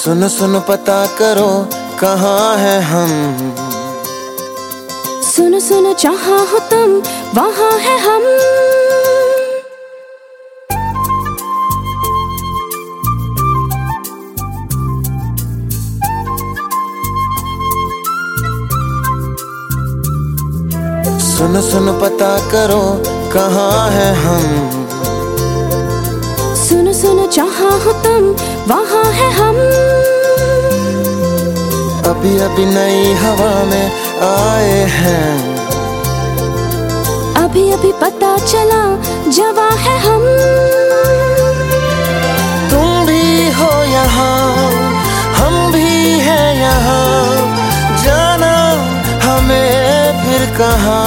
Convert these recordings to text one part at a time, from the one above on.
सुनो सुनो पता करो कहाँ है हम। सुनो सुनो जहाँ हो तुम वहाँ है हम। सुनो सुनो पता करो कहाँ है हम। सुनो सुनो जहाँ हो तुम वहाँ है हम। अभी अभी नई हवा में आए हैं। अभी अभी पता चला जवां है हम। तुम भी हो यहाँ हम भी हैं यहाँ, जाना हमें फिर कहाँ।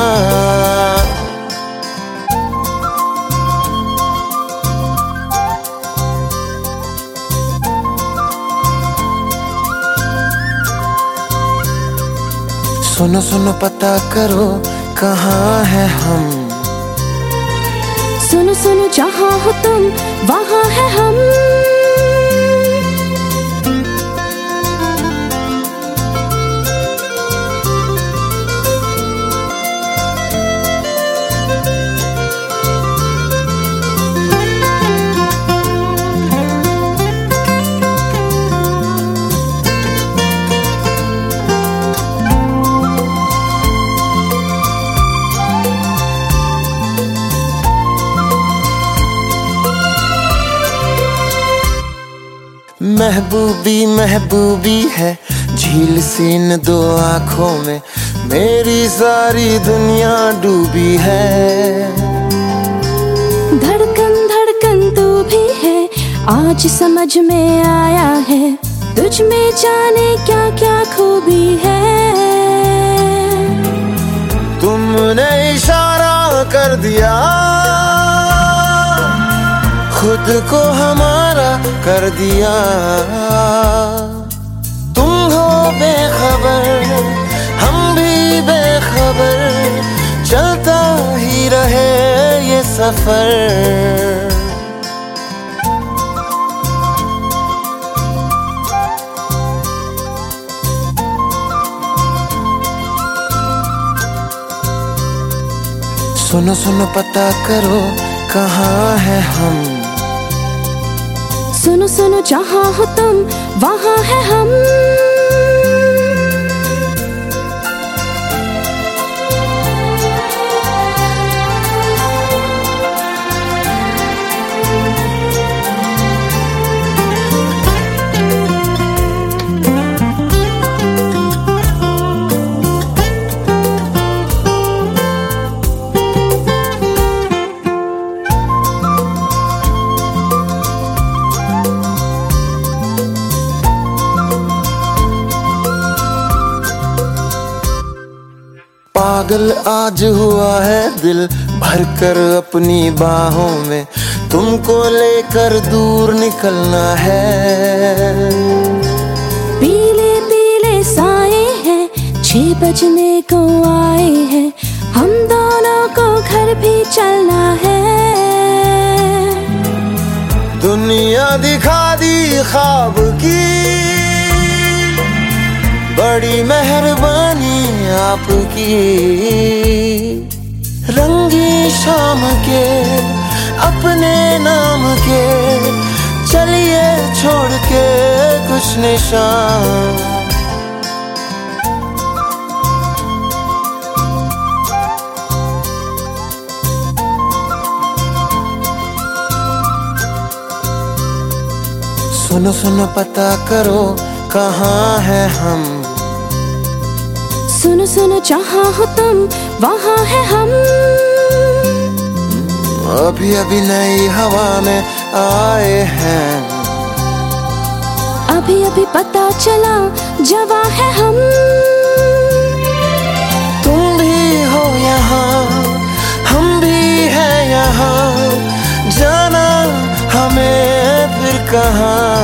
सुनो सुनो पता करो कहाँ है हम। सुनो सुनो जहाँ हो तुम वहाँ है हम। महबूबी महबूबी है झील सी इन दो आँखों में, मेरी सारी दुनिया डूबी है। धड़कन धड़कन तू भी है आज समझ में आया है, तुझ में जाने क्या क्या खूबी है। तुमने इशारा कर दिया खुद को हमारा कर दिया। तुम हो बेखबर हम भी बेखबर, चलता ही रहे ये सफर। सुनो सुनो पता करो कहाँ है हम। सुनो सुनो जहाँ हो तुम वहाँ है हम। पागल आज हुआ है दिल भरकर अपनी बाहों में, तुमको लेकर दूर निकलना है। पीले पीले साए हैं 6 बजने को आए हैं, हम दोनों को घर भी चलना है। दुनिया दिखा दी ख्वाब की बड़ी मेहरबानी आपकी। रंगी शाम के अपने नाम के, चलिए छोड़ के कुछ निशान। सुनो सुनो पता करो कहाँ है हम। सुनो सुनो जहाँ हो तुम वहाँ है हम। अभी अभी नई हवा में आए हैं। अभी अभी पता चला जवां है हम। तुम भी हो यहाँ हम भी हैं यहाँ, जाना हमें फिर कहाँ।